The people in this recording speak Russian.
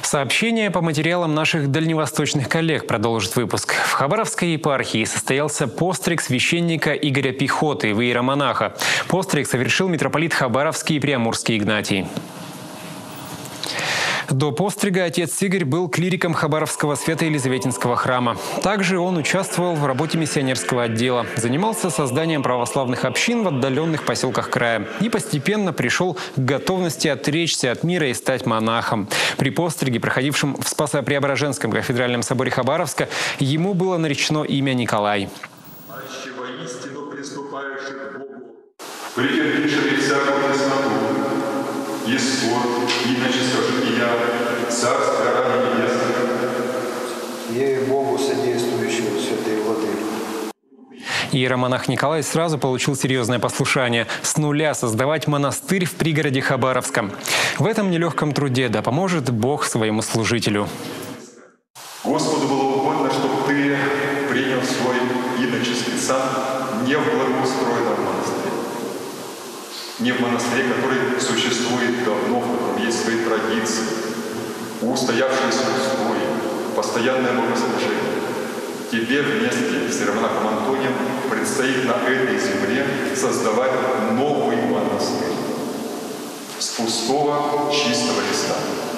Сообщение по материалам наших дальневосточных коллег продолжит выпуск. В Хабаровской епархии состоялся постриг священника Игоря Пехоты в иеромонаха. Постриг совершил митрополит Хабаровский и Приамурский Игнатий. До пострига отец Игорь был клириком Хабаровского Свято-Елизаветинского храма. Также он участвовал в работе миссионерского отдела, занимался созданием православных общин в отдаленных поселках края и постепенно пришел к готовности отречься от мира и стать монахом. При постриге, проходившем в Спасо-Преображенском кафедральном соборе Хабаровска, ему было наречено имя Николай. Претерпевший всякую тесноту, и скор, иначе скажу и я, царство раны небесное. Ей Богу, содействующему святой воды. Иеромонах Николай сразу получил серьезное послушание – с нуля создавать монастырь в пригороде Хабаровском. В этом нелегком труде да поможет Бог своему служителю. Господу было угодно, чтобы ты принял свой иноческий сан не в благоустроенном монастыре. Не в монастыре, который существует давно, в котором есть свои традиции, устоявшиеся устои, постоянное богослужение. Тебе вместе с иеромонахом Антонием предстоит на этой земле создавать новый монастырь с пустого, чистого листа.